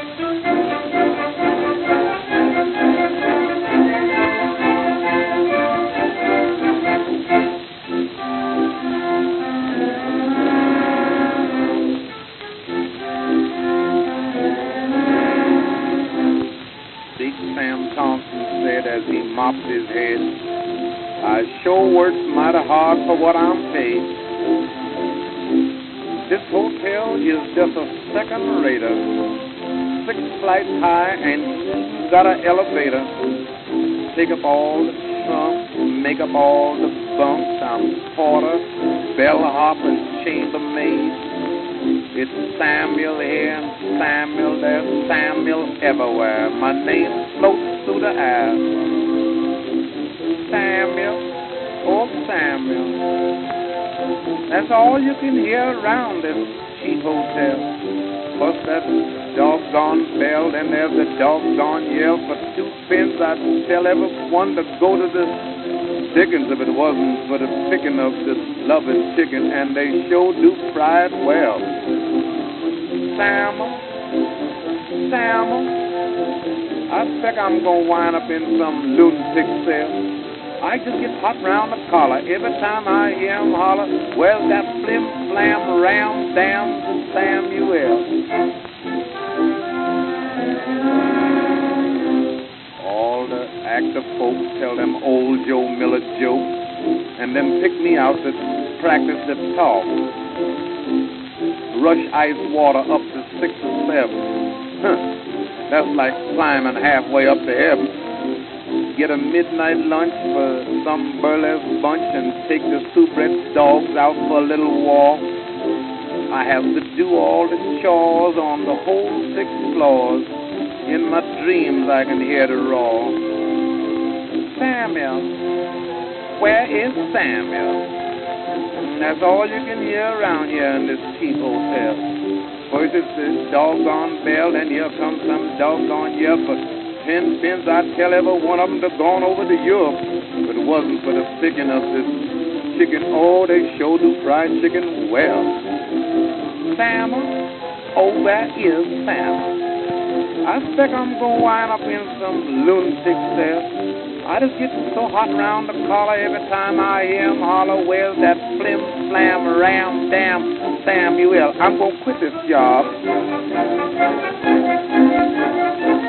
Big Sam Thompson said as he mopped his head, I sure worked mighty hard for what I'm paid. This hotel is just a second-rater, 6 flights high and got an elevator. Take up all the trunks, make up all the bunks. I'm porter, bellhop, and chambermaid. It's Samuel here and Samuel there, Samuel everywhere. My name floats through the air. Samuel, oh Samuel. That's all you can hear around this cheap hotel. Plus that doggone bell, then there's the doggone yell. For 2 pence I'd tell everyone to go to the Dickens if it wasn't for the picking of this loving chicken, and they sure do fry it well. Samuel, Samuel, I expect I'm gonna wind up in some lunatic cell. I just get hot round the collar every time I hear him holler, well, that flim flam ram damn Samuel. All the active folks tell them old Joe Miller jokes and then pick me out to practice the talk. Rush ice water up to 6 or 7. That's like climbing halfway up to heaven. Get a midnight lunch for some burlesque bunch and take the soubrette dogs out for a little walk. I have to do all the chores on the whole 6 floors. In my dreams I can hear the roar. Samuel, where is Samuel? That's all you can hear around here in this cheap hotel. First it's the doggone bell, then here comes some doggone yell. For 10 pence I'd tell every one of them to gone over to Europe. If it wasn't for the picking of this chicken, oh, they sure do fried chicken well. Samuel, oh, where is Samuel? I expect I'm gonna wind up in some lunatic cell. I just get so hot round the collar every time I hear him holler, where's that flim flam ram damn Samuel? I'm gonna quit this job.